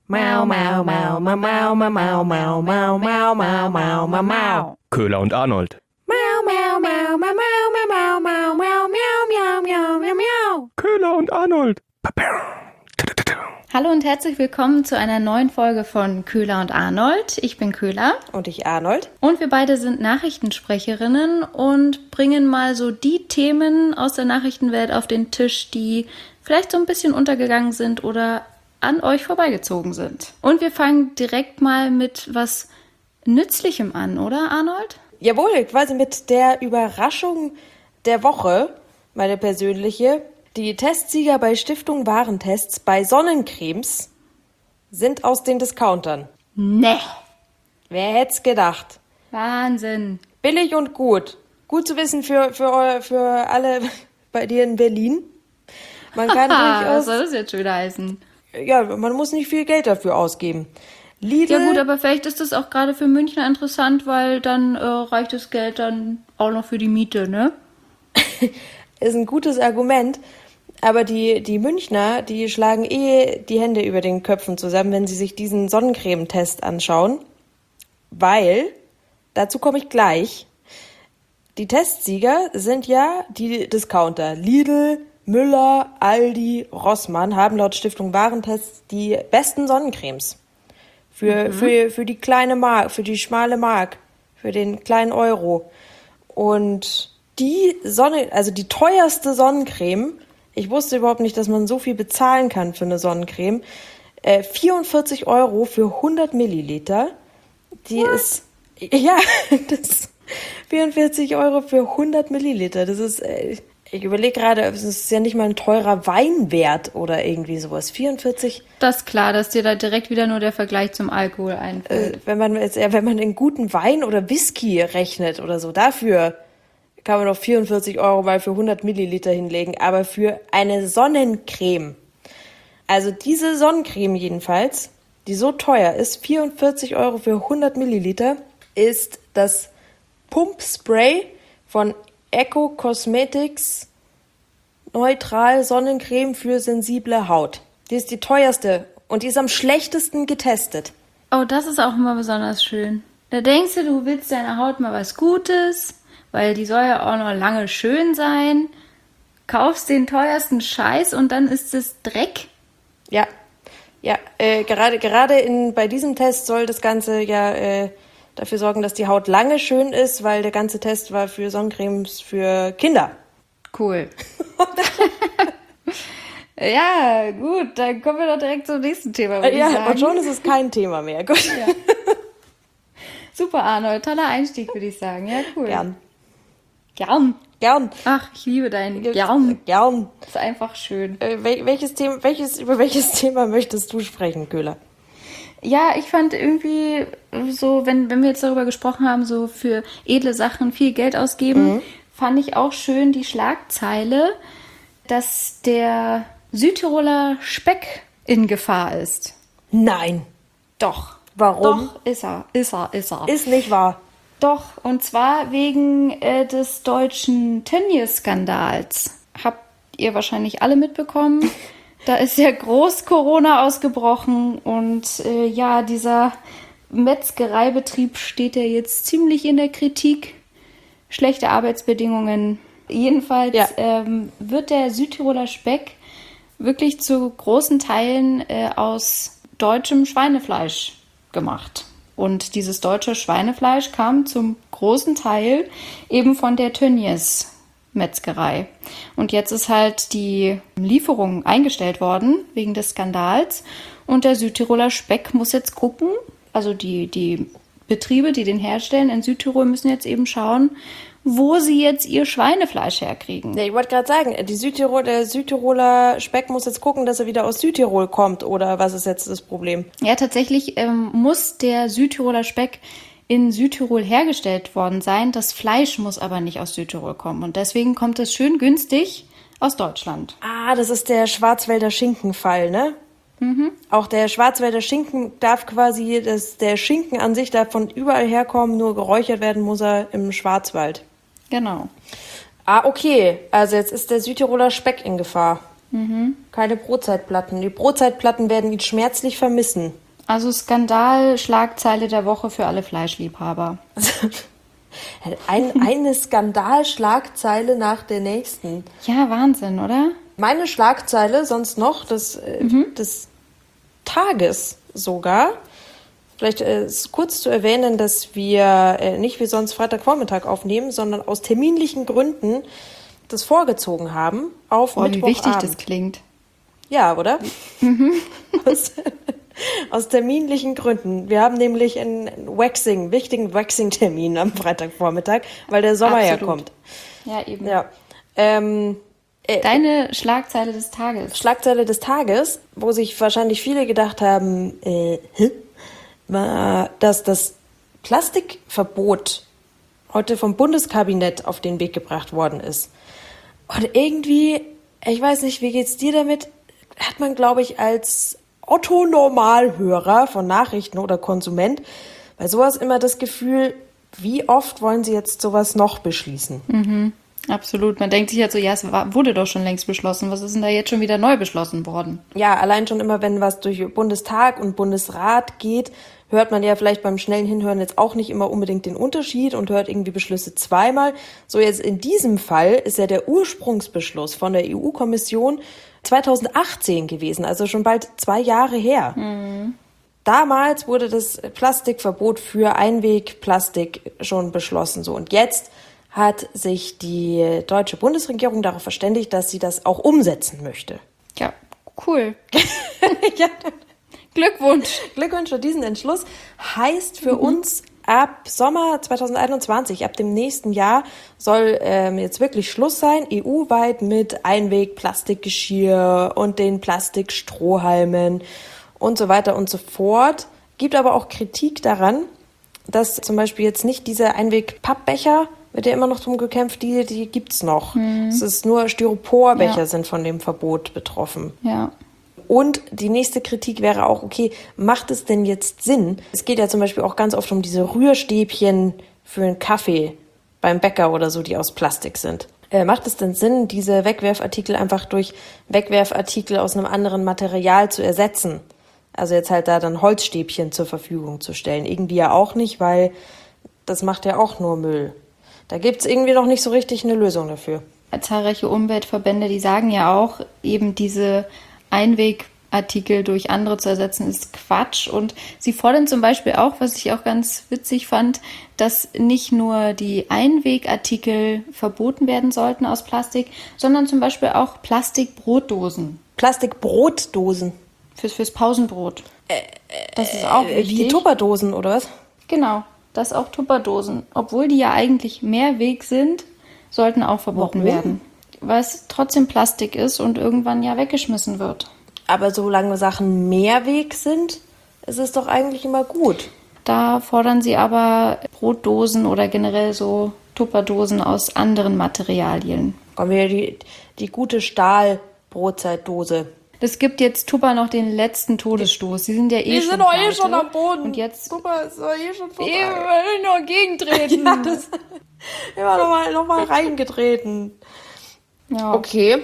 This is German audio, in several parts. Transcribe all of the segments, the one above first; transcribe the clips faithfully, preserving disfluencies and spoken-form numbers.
Mau, mau, mau, mau, mau, mau, mau, mau, mau, mau, mau, mau, mau, mau. Köhler und Arnold. Mau, mau, mau, mau, mau, mau, mau, mau, mau, miau, miau, miau, miau. Köhler und Arnold. Hallo und herzlich willkommen zu einer neuen Folge von Köhler und Arnold. Ich bin Köhler. Und ich Arnold. Und wir beide sind Nachrichtensprecherinnen und bringen mal so die Themen aus der Nachrichtenwelt auf den Tisch, die vielleicht so ein bisschen untergegangen sind oder an euch vorbeigezogen sind. Und wir fangen direkt mal mit was Nützlichem an, oder Arnold? Jawohl, quasi mit der Überraschung der Woche, meine persönliche. Die Testsieger bei Stiftung Warentests bei Sonnencremes sind aus den Discountern. Nee. Wer hätte es gedacht? Wahnsinn. Billig und gut. Gut zu wissen für, für, für alle bei dir in Berlin. Man kann Ah, was durchaus, soll das jetzt schon wieder heißen? ja, man muss nicht viel Geld dafür ausgeben. Lidl, Ja gut, aber vielleicht ist das auch gerade für Münchner interessant, weil dann äh, reicht das Geld dann auch noch für die Miete, ne? ist ein gutes Argument, aber die, die Münchner, die schlagen eh die Hände über den Köpfen zusammen, wenn sie sich diesen Sonnencremetest anschauen, weil, dazu komme ich gleich, die Testsieger sind ja die Discounter. Lidl, Müller, Aldi, Rossmann haben laut Stiftung Warentests die besten Sonnencremes. Für, mhm. für, für die kleine Mark, für die schmale Mark, für den kleinen Euro. Und die Sonne, also die teuerste Sonnencreme, ich wusste überhaupt nicht, dass man so viel bezahlen kann für eine Sonnencreme, äh, vierundvierzig Euro für hundert Milliliter. Die What? ist, ja, das vierundvierzig Euro für hundert Milliliter. Das ist, äh, ich überlege gerade, es ist ja nicht mal ein teurer Wein wert oder irgendwie sowas. vierundvierzig. Das ist klar, dass dir da direkt wieder nur der Vergleich zum Alkohol einfällt. Äh, wenn man jetzt, äh, wenn man einen guten Wein oder Whisky rechnet oder so, dafür kann man noch vierundvierzig Euro mal für hundert Milliliter hinlegen. Aber für eine Sonnencreme, also diese Sonnencreme jedenfalls, die so teuer ist, vierundvierzig Euro für hundert Milliliter, ist das Pumpspray von Eco Cosmetics Neutral Sonnencreme für sensible Haut. Die ist die teuerste und die ist am schlechtesten getestet. Oh, das ist auch immer besonders schön. Da denkst du, du willst deiner Haut mal was Gutes, weil die soll ja auch noch lange schön sein. Kaufst den teuersten Scheiß und dann ist es Dreck. Ja, ja, äh, gerade gerade in bei diesem Test soll das Ganze ja äh, dafür sorgen, dass die Haut lange schön ist, weil der ganze Test war für Sonnencremes für Kinder. Cool. Ja, gut, dann kommen wir doch direkt zum nächsten Thema, würde ja, ich sagen. Und schon ist es kein Thema mehr. Gut. Ja. Super, Arnold. Toller Einstieg, würde ich sagen. Ja, cool. Gern. Gern. Gern. Ach, ich liebe dein Gern. Gern. Das ist einfach schön. Äh, wel- welches Thema, welches, über welches Thema möchtest du sprechen, Köhler? Ja, ich fand irgendwie so, wenn, wenn wir jetzt darüber gesprochen haben, so für edle Sachen viel Geld ausgeben, mhm. fand ich auch schön die Schlagzeile, dass der Südtiroler Speck in Gefahr ist. Nein. Doch. Warum? Doch, ist er, ist er, ist er. Ist nicht wahr. Doch, und zwar wegen äh, des deutschen Tönnies-Skandals. Habt ihr wahrscheinlich alle mitbekommen. Da ist ja groß Corona ausgebrochen und äh, ja, dieser Metzgereibetrieb steht ja jetzt ziemlich in der Kritik. Schlechte Arbeitsbedingungen. Jedenfalls Ja. ähm, wird der Südtiroler Speck wirklich zu großen Teilen äh, aus deutschem Schweinefleisch gemacht. Und dieses deutsche Schweinefleisch kam zum großen Teil eben von der Tönnies Metzgerei. Und jetzt ist halt die Lieferung eingestellt worden wegen des Skandals. Und der Südtiroler Speck muss jetzt gucken, also die, die Betriebe, die den herstellen in Südtirol, müssen jetzt eben schauen, wo sie jetzt ihr Schweinefleisch herkriegen. Ja, ich wollte gerade sagen, die Südtirol, der Südtiroler Speck muss jetzt gucken, dass er wieder aus Südtirol kommt. Oder was ist jetzt das Problem? Ja, tatsächlich ähm, muss der Südtiroler Speck in Südtirol hergestellt worden sein. Das Fleisch muss aber nicht aus Südtirol kommen. Und deswegen kommt es schön günstig aus Deutschland. Ah, das ist der Schwarzwälder Schinkenfall, ne? Mhm. Auch der Schwarzwälder Schinken darf quasi, das, der Schinken an sich darf von überall herkommen, nur geräuchert werden muss er im Schwarzwald. Genau. Ah, okay. Also jetzt ist der Südtiroler Speck in Gefahr. Mhm. Keine Brotzeitplatten. Die Brotzeitplatten werden ihn schmerzlich vermissen. Also Skandal, Schlagzeile der Woche für alle Fleischliebhaber. Ein, eine Skandalschlagzeile nach der nächsten. Ja, Wahnsinn, oder? Meine Schlagzeile sonst noch des, äh, Mhm. des Tages sogar. Vielleicht äh, ist kurz zu erwähnen, dass wir äh, nicht wie sonst Freitagvormittag aufnehmen, sondern aus terminlichen Gründen das vorgezogen haben auf Boah, wie Mittwochabend. wichtig das klingt. Ja, oder? aus, aus terminlichen Gründen. Wir haben nämlich einen Waxing, wichtigen Waxing-Termin am Freitagvormittag, weil der Sommer ja Absolut. kommt. Ja, eben. Ja. Ähm, Deine Schlagzeile des Tages. Schlagzeile des Tages, wo sich wahrscheinlich viele gedacht haben, äh, hä? war, dass das Plastikverbot heute vom Bundeskabinett auf den Weg gebracht worden ist. Und irgendwie, ich weiß nicht, wie geht's dir damit, hat man, glaube ich, als Otto-Normalhörer von Nachrichten oder Konsument bei sowas immer das Gefühl, wie oft wollen sie jetzt sowas noch beschließen? Mhm, absolut. Man denkt sich halt so, ja, es war, wurde doch schon längst beschlossen. Was ist denn da jetzt schon wieder neu beschlossen worden? Ja, allein schon immer, wenn was durch Bundestag und Bundesrat geht, hört man ja vielleicht beim schnellen Hinhören jetzt auch nicht immer unbedingt den Unterschied und hört irgendwie Beschlüsse zweimal. So jetzt in diesem Fall ist ja der Ursprungsbeschluss von der E U-Kommission zweitausendachtzehn gewesen, also schon bald zwei Jahre her. Mhm. Damals wurde das Plastikverbot für Einwegplastik schon beschlossen. So, und jetzt hat sich die deutsche Bundesregierung darauf verständigt, dass sie das auch umsetzen möchte. Ja, cool. Ja. Glückwunsch. Glückwunsch für diesen Entschluss. Heißt für mhm. uns, ab Sommer zweitausendeinundzwanzig, ab dem nächsten Jahr, soll ähm, jetzt wirklich Schluss sein, E U-weit mit Einweg-Plastikgeschirr und den Plastikstrohhalmen und so weiter und so fort. Gibt aber auch Kritik daran, dass zum Beispiel jetzt nicht diese Einweg-Pappbecher, wird ja immer noch drum gekämpft, die, die gibt's noch. Mhm. Es ist nur Styroporbecher, ja, sind von dem Verbot betroffen. Ja. Und die nächste Kritik wäre auch, okay, macht es denn jetzt Sinn? Es geht ja zum Beispiel auch ganz oft um diese Rührstäbchen für einen Kaffee beim Bäcker oder so, die aus Plastik sind. Äh, macht es denn Sinn, diese Wegwerfartikel einfach durch Wegwerfartikel aus einem anderen Material zu ersetzen? Also jetzt halt da dann Holzstäbchen zur Verfügung zu stellen. Irgendwie ja auch nicht, weil das macht ja auch nur Müll. Da gibt's irgendwie noch nicht so richtig eine Lösung dafür. Zahlreiche Umweltverbände, die sagen ja auch, eben diese Einwegartikel durch andere zu ersetzen, ist Quatsch. Und sie fordern zum Beispiel auch, was ich auch ganz witzig fand, dass nicht nur die Einwegartikel verboten werden sollten aus Plastik, sondern zum Beispiel auch Plastikbrotdosen. Plastikbrotdosen? Fürs, fürs Pausenbrot. Das ist auch wichtig. Wie Tupperdosen, oder was? Genau, das auch Tupperdosen. Obwohl die ja eigentlich Mehrweg sind, sollten auch verboten Warum? werden. Weil es trotzdem Plastik ist und irgendwann ja weggeschmissen wird. Aber solange Sachen Mehrweg sind, ist es doch eigentlich immer gut. Da fordern sie aber Brotdosen oder generell so Tupperdosen aus anderen Materialien. Kommen wir die, die gute Stahl-Brotzeitdose. Das gibt jetzt Tupper noch den letzten Todesstoß. Sie sind ja eh Die schon sind doch eh pleite. schon am Boden. Und jetzt Tupper ist doch eh schon vorbei. wir wollen noch gegentreten. Ja, das immer noch mal, noch mal reingetreten. Ja. Okay.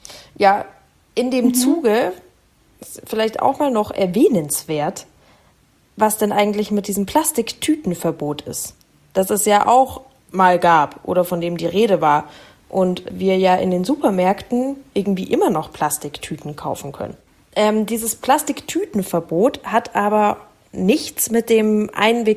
Ja, in dem mhm. Zuge ist vielleicht auch mal noch erwähnenswert, was denn eigentlich mit diesem Plastiktütenverbot ist. Das es ja auch mal gab oder von dem die Rede war. Und wir ja in den Supermärkten irgendwie immer noch Plastiktüten kaufen können. Ähm, dieses Plastiktütenverbot hat aber nichts mit dem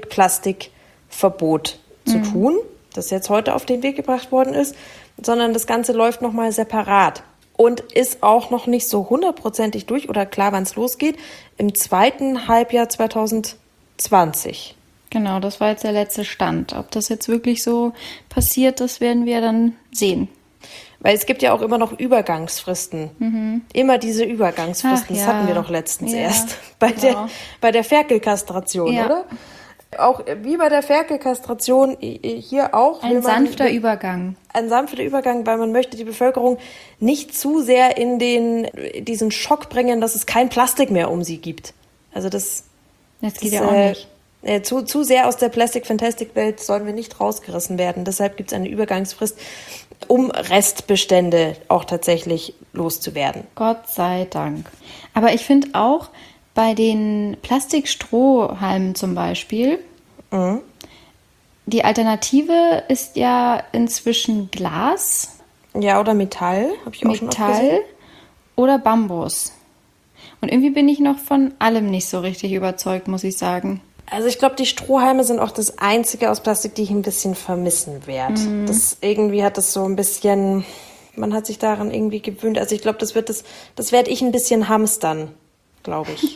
Einwegplastikverbot mhm. zu tun, das jetzt heute auf den Weg gebracht worden ist, sondern das Ganze läuft nochmal separat und ist auch noch nicht so hundertprozentig durch oder klar, wann es losgeht, im zweiten Halbjahr zweitausendzwanzig. Genau, das war jetzt der letzte Stand. Ob das jetzt wirklich so passiert, das werden wir dann sehen. Weil es gibt ja auch immer noch Übergangsfristen. Mhm. Immer diese Übergangsfristen. Ach, das ja. hatten wir doch letztens ja, erst bei genau. der, bei der Ferkelkastration, ja. oder? Auch wie bei der Ferkelkastration hier auch. Ein sanfter man, Übergang. Ein sanfter Übergang, weil man möchte die Bevölkerung nicht zu sehr in den diesen Schock bringen, dass es kein Plastik mehr um sie gibt. Also das, das geht das, ja auch äh, nicht. Äh, zu, zu sehr aus der Plastic-Fantastic-Welt sollen wir nicht rausgerissen werden. Deshalb gibt es eine Übergangsfrist, um Restbestände auch tatsächlich loszuwerden. Gott sei Dank. Aber ich finde auch bei den Plastikstrohhalmen zum Beispiel, Mhm. die Alternative ist ja inzwischen Glas, Ja, oder Metall, habe ich auch schon oft Metall gesehen. oder Bambus. Und irgendwie bin ich noch von allem nicht so richtig überzeugt, muss ich sagen. Also ich glaube, die Strohhalme sind auch das Einzige aus Plastik, die ich ein bisschen vermissen werde. Mhm. Das irgendwie hat das so ein bisschen, man hat sich daran irgendwie gewöhnt. Also ich glaube, das wird das, das werde ich ein bisschen hamstern, glaube ich.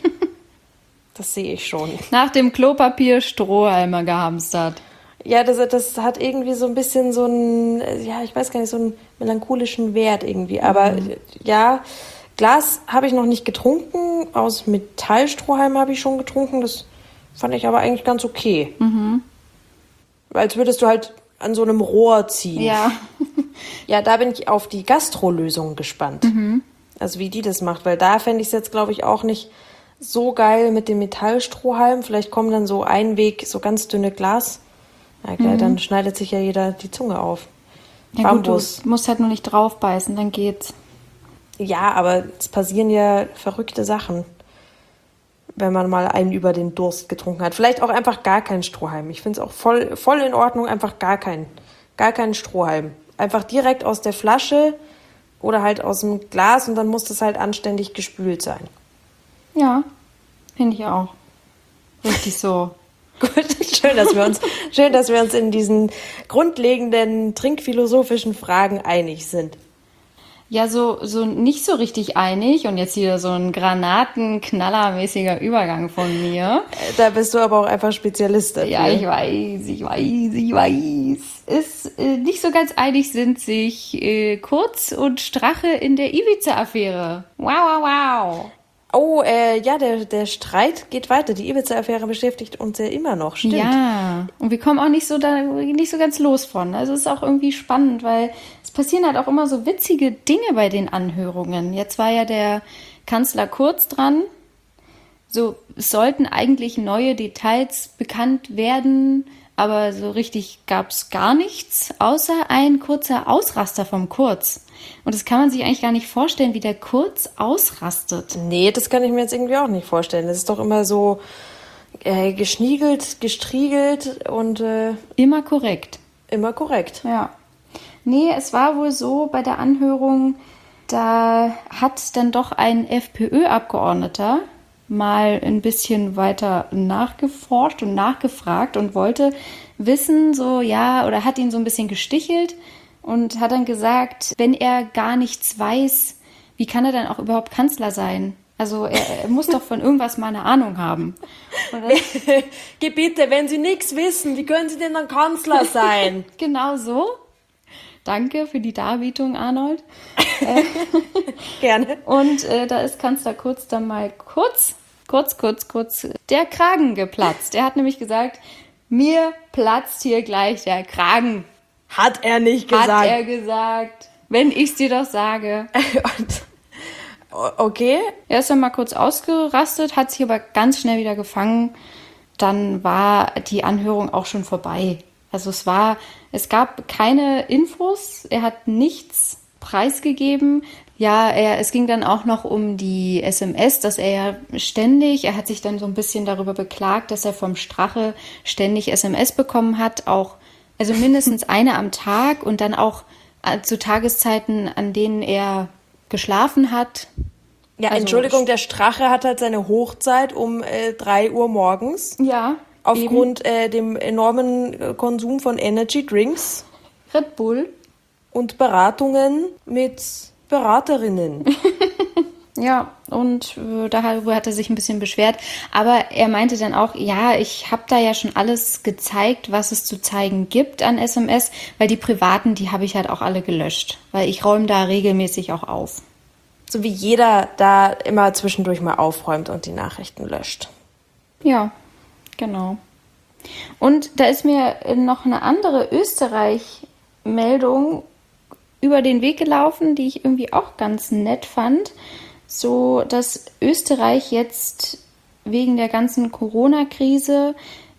Das sehe ich schon. Nach dem Klopapier Strohhalme gehamstert. Ja, das, das hat irgendwie so ein bisschen so einen, ja, ich weiß gar nicht, so einen melancholischen Wert irgendwie. Aber Mhm. ja, Glas habe ich noch nicht getrunken. Aus Metallstrohhalmen habe ich schon getrunken. Das fand ich aber eigentlich ganz okay. Mhm. Als würdest du halt an so einem Rohr ziehen. Ja. Ja, da bin ich auf die Gastrolösung gespannt. Also wie die das macht. Weil da fände ich es jetzt, glaube ich, auch nicht so geil mit dem Metallstrohhalm. Vielleicht kommen dann so Einweg, so ganz dünne Glas. Ja, klar, dann schneidet sich ja jeder die Zunge auf. Ja gut, du Bambus. musst halt nur nicht draufbeißen, dann geht's. Ja, aber es passieren ja verrückte Sachen, wenn man mal einen über den Durst getrunken hat. Vielleicht auch einfach gar keinen Strohhalm. Ich finde es auch voll, voll in Ordnung, einfach gar keinen, gar keinen Strohhalm. Einfach direkt aus der Flasche oder halt aus dem Glas und dann muss das halt anständig gespült sein. Ja, finde ich auch. Richtig so. Gut, schön, dass wir uns, schön, dass wir uns in diesen grundlegenden trinktphilosophischen Fragen einig sind. Ja, so, so nicht so richtig einig und jetzt hier so ein granatenknallermäßiger Übergang von mir. Da bist du aber auch einfach Spezialist dafür. Ja, ich weiß, ich weiß, ich weiß. Ist äh, nicht so ganz einig sind sich äh, Kurz und Strache in der Ibiza-Affäre. Wow, wow, wow. Oh, äh, ja, der, der Streit geht weiter. Die Ibiza-Affäre beschäftigt uns ja immer noch, stimmt. Ja, und wir kommen auch nicht so da nicht so ganz los von. Also es ist auch irgendwie spannend, weil es passieren halt auch immer so witzige Dinge bei den Anhörungen. Jetzt war ja der Kanzler Kurz dran. So, es sollten eigentlich neue Details bekannt werden, aber so richtig gab es gar nichts, außer ein kurzer Ausraster vom Kurz. Und das kann man sich eigentlich gar nicht vorstellen, wie der Kurz ausrastet. Nee, das kann ich mir jetzt irgendwie auch nicht vorstellen. Das ist doch immer so äh, geschniegelt, gestriegelt und äh, Immer korrekt. immer korrekt. Ja. Nee, es war wohl so bei der Anhörung, da hat dann doch ein FPÖ-Abgeordneter mal ein bisschen weiter nachgeforscht und nachgefragt und wollte wissen, so ja, oder hat ihn so ein bisschen gestichelt und hat dann gesagt, wenn er gar nichts weiß, wie kann er dann auch überhaupt Kanzler sein? Also er, er muss doch von irgendwas mal eine Ahnung haben. Und dann, Gebiete, wenn Sie nichts wissen, wie können Sie denn dann Kanzler sein? genau so. Danke für die Darbietung, Arnold. Gerne. Und äh, da ist Kanzler Kurz dann mal kurz, kurz, kurz, kurz der Kragen geplatzt. Er hat nämlich gesagt, mir platzt hier gleich der Kragen. Hat er nicht gesagt. Hat er gesagt. Wenn ich's dir doch sage. Und, okay. Er ist dann mal kurz ausgerastet, hat sich aber ganz schnell wieder gefangen. Dann war die Anhörung auch schon vorbei. Also es war, es gab keine Infos, er hat nichts preisgegeben. Ja, er, es ging dann auch noch um die S M S, dass er ja ständig, er hat sich dann so ein bisschen darüber beklagt, dass er vom Strache ständig S M S bekommen hat, auch, also mindestens eine am Tag und dann auch äh, zu Tageszeiten, an denen er geschlafen hat. Ja, Also- Entschuldigung, der Strache hat halt seine Hochzeit um äh, drei Uhr morgens. Ja, Aufgrund äh, dem enormen äh, Konsum von Energy Drinks eben. Red Bull. und Beratungen mit Beraterinnen. Ja, und äh, darüber hat er sich ein bisschen beschwert. Aber er meinte dann auch, ja, ich habe da ja schon alles gezeigt, was es zu zeigen gibt an S M S, weil die privaten, die habe ich halt auch alle gelöscht, weil ich räume da regelmäßig auch auf. So wie jeder da immer zwischendurch mal aufräumt und die Nachrichten löscht. Ja, genau. Und da ist mir noch eine andere Österreich-Meldung über den Weg gelaufen, die ich irgendwie auch ganz nett fand. So, dass Österreich jetzt wegen der ganzen Corona-Krise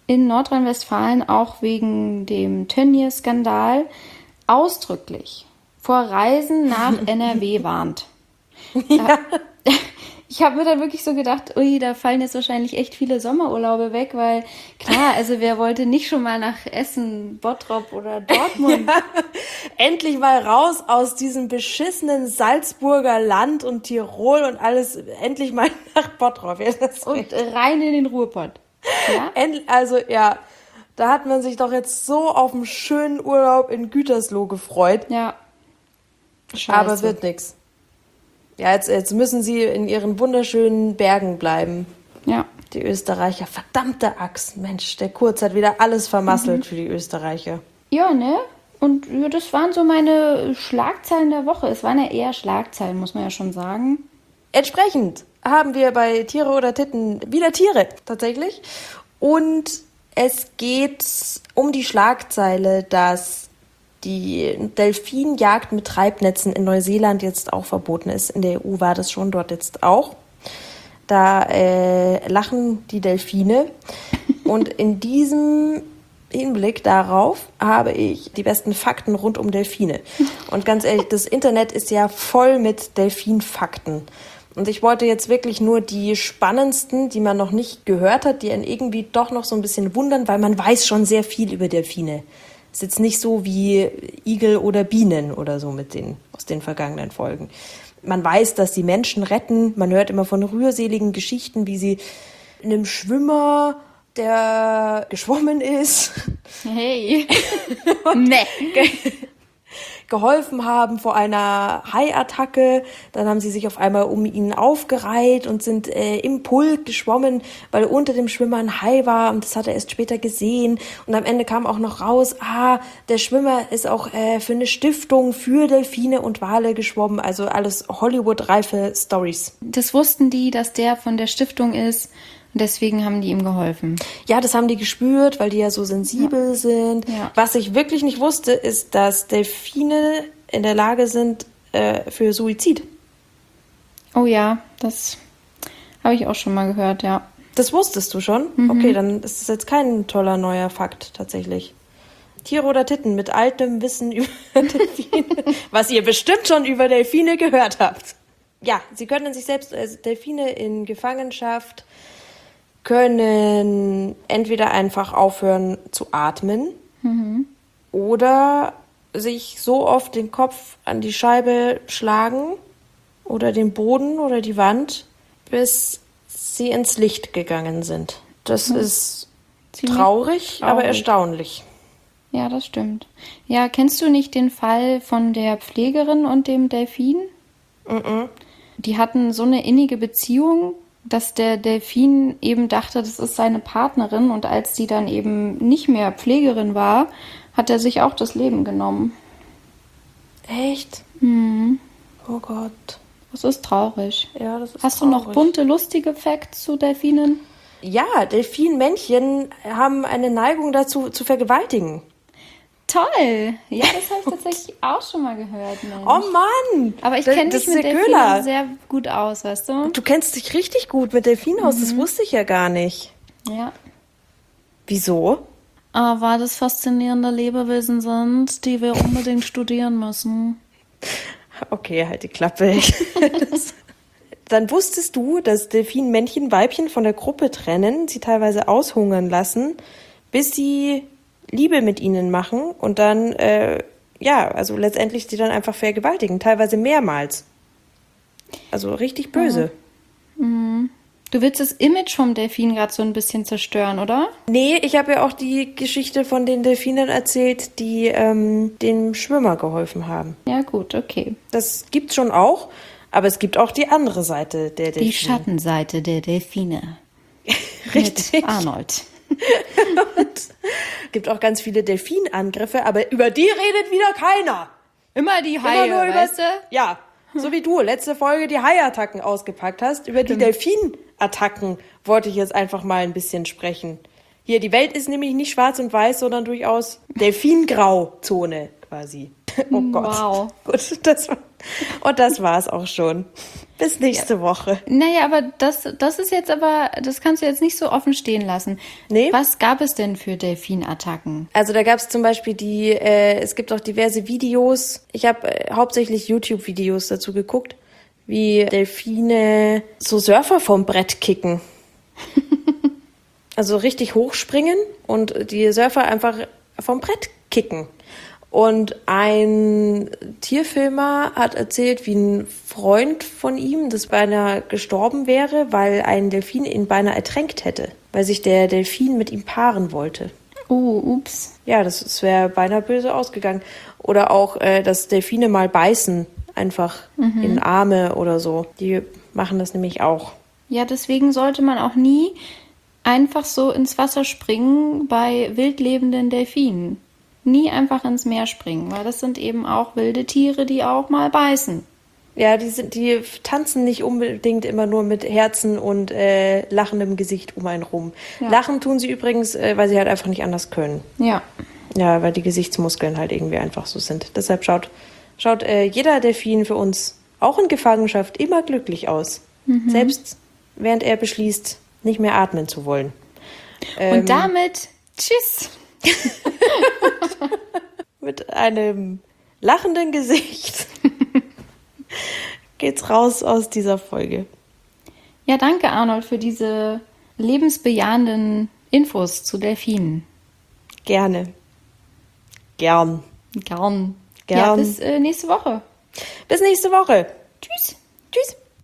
in Nordrhein-Westfalen auch wegen dem Tönnies-Skandal ausdrücklich vor Reisen nach N R W warnt. Ja. Ich habe mir dann wirklich so gedacht, ui, da fallen jetzt wahrscheinlich echt viele Sommerurlaube weg, weil klar, also wer wollte nicht schon mal nach Essen, Bottrop oder Dortmund? Ja, endlich mal raus aus diesem beschissenen Salzburger Land und Tirol und alles, endlich mal nach Bottrop. Ja, und rein in den Ruhrpott. Ja? End, also ja, da hat man sich doch jetzt so auf einen schönen Urlaub in Gütersloh gefreut. Ja. Scheiße. Aber wird nix. Ja, jetzt, jetzt müssen sie in ihren wunderschönen Bergen bleiben. Ja. Die Österreicher. Verdammte Axt. Mensch, der Kurz hat wieder alles vermasselt mhm. für die Österreicher. Ja, ne? Und ja, das waren so meine Schlagzeilen der Woche. Es waren ja eher Schlagzeilen, muss man ja schon sagen. Entsprechend haben wir bei Tiere oder Titten wieder Tiere, tatsächlich. Und es geht um die Schlagzeile, dass die Delfinjagd mit Treibnetzen in Neuseeland jetzt auch verboten ist. In der E U war das schon, dort jetzt auch. Da äh, lachen die Delfine. Und in diesem Hinblick darauf habe ich die besten Fakten rund um Delfine. Und ganz ehrlich, das Internet ist ja voll mit Delfinfakten. Und ich wollte jetzt wirklich nur die spannendsten, die man noch nicht gehört hat, die einen irgendwie doch noch so ein bisschen wundern, weil man weiß schon sehr viel über Delfine. Ist jetzt nicht so wie Igel oder Bienen oder so mit den, aus den vergangenen Folgen. Man weiß, dass sie Menschen retten. Man hört immer von rührseligen Geschichten, wie sie einem Schwimmer, der geschwommen ist, hey, nee. geholfen haben vor einer Haiattacke. Dann haben sie sich auf einmal um ihn aufgereiht und sind äh, im Pulk geschwommen, weil unter dem Schwimmer ein Hai war und das hat er erst später gesehen. Und am Ende kam auch noch raus, ah, der Schwimmer ist auch äh, für eine Stiftung für Delfine und Wale geschwommen. Also alles Hollywood-reife Stories. Das wussten die, dass der von der Stiftung ist. Und deswegen haben die ihm geholfen. Ja, das haben die gespürt, weil die ja so sensibel ja. sind. Ja. Was ich wirklich nicht wusste, ist, dass Delfine in der Lage sind äh, für Suizid. Oh ja, das habe ich auch schon mal gehört, ja. Das wusstest du schon? Mhm. Okay, dann ist es jetzt kein toller neuer Fakt tatsächlich. Tiere oder Titten mit altem Wissen über Delfine, was ihr bestimmt schon über Delfine gehört habt. Ja, sie können sich selbst als Delfine in Gefangenschaft können entweder einfach aufhören zu atmen mhm. oder sich so oft den Kopf an die Scheibe schlagen oder den Boden oder die Wand, bis sie ins Licht gegangen sind. Das mhm. ist traurig, traurig, aber erstaunlich. Ja, das stimmt. Ja, kennst du nicht den Fall von der Pflegerin und dem Delfin? Mhm. Die hatten so eine innige Beziehung, dass der Delfin eben dachte, das ist seine Partnerin, und als die dann eben nicht mehr Pflegerin war, hat er sich auch das Leben genommen. Echt? Mhm. Oh Gott. Das ist traurig. Ja, das ist Hast traurig. du noch bunte, lustige Facts zu Delfinen? Ja, Delfinmännchen haben eine Neigung dazu, zu vergewaltigen. Toll! Ja, das habe ich tatsächlich auch schon mal gehört, Mensch. Oh Mann! Aber ich kenne mich mit Delfinen sehr gut aus, weißt du? Du kennst dich richtig gut mit Delfinen aus, mhm. das wusste ich ja gar nicht. Ja. Wieso? Ah, weil das faszinierende Lebewesen sind, die wir unbedingt studieren müssen. Okay, halt die Klappe. Dann wusstest du, dass Delfinmännchen Weibchen von der Gruppe trennen, sie teilweise aushungern lassen, bis sie Liebe mit ihnen machen und dann, äh, ja, also letztendlich sie dann einfach vergewaltigen, teilweise mehrmals. Also richtig böse. Mhm. Du willst das Image vom Delfin gerade so ein bisschen zerstören, oder? Nee, ich habe ja auch die Geschichte von den Delfinen erzählt, die ähm, dem Schwimmer geholfen haben. Ja gut, okay. Das gibt's schon auch, aber es gibt auch die andere Seite der Delfine. Die Schattenseite der Delfine. Richtig. Mit Arnold. Und es gibt auch ganz viele Delfinangriffe, aber über die redet wieder keiner. Immer die Haie, Immer nur über, weißt du? Ja, so wie du letzte Folge die Haiattacken ausgepackt hast. Über die Delfinattacken wollte ich jetzt einfach mal ein bisschen sprechen. Hier, die Welt ist nämlich nicht schwarz und weiß, sondern durchaus Delfingrauzone quasi. Oh Gott. Wow. Gut, das war, und das war's auch schon. Bis nächste Woche. Naja, aber das, das ist jetzt aber, das kannst du jetzt nicht so offen stehen lassen. Nee. Was gab es denn für Delfinattacken? Also da gab es zum Beispiel die, äh, es gibt auch diverse Videos. Ich habe äh, hauptsächlich YouTube-Videos dazu geguckt, wie Delfine so Surfer vom Brett kicken. Also richtig hochspringen und die Surfer einfach vom Brett kicken. Und ein Tierfilmer hat erzählt, wie ein Freund von ihm, das beinahe gestorben wäre, weil ein Delfin ihn beinahe ertränkt hätte, weil sich der Delfin mit ihm paaren wollte. Oh, ups. Ja, das, das wäre beinahe böse ausgegangen. Oder auch, äh, dass Delfine mal beißen, einfach mhm. in Arme oder so. Die machen das nämlich auch. Ja, deswegen sollte man auch nie einfach so ins Wasser springen bei wildlebenden Delfinen. Nie einfach ins Meer springen, weil das sind eben auch wilde Tiere, die auch mal beißen. Ja, die sind, die tanzen nicht unbedingt immer nur mit Herzen und äh, lachendem Gesicht um einen rum. Ja. Lachen tun sie übrigens, äh, weil sie halt einfach nicht anders können. Ja. Ja, weil die Gesichtsmuskeln halt irgendwie einfach so sind. Deshalb schaut, schaut äh, jeder Delfin für uns auch in Gefangenschaft immer glücklich aus. Mhm. Selbst während er beschließt, nicht mehr atmen zu wollen. Ähm, und damit tschüss. Mit einem lachenden Gesicht geht's raus aus dieser Folge. Ja, danke Arnold für diese lebensbejahenden Infos zu Delfinen. Gerne. Gern. Gern. Gern. Ja, bis äh, nächste Woche. Bis nächste Woche. Tschüss.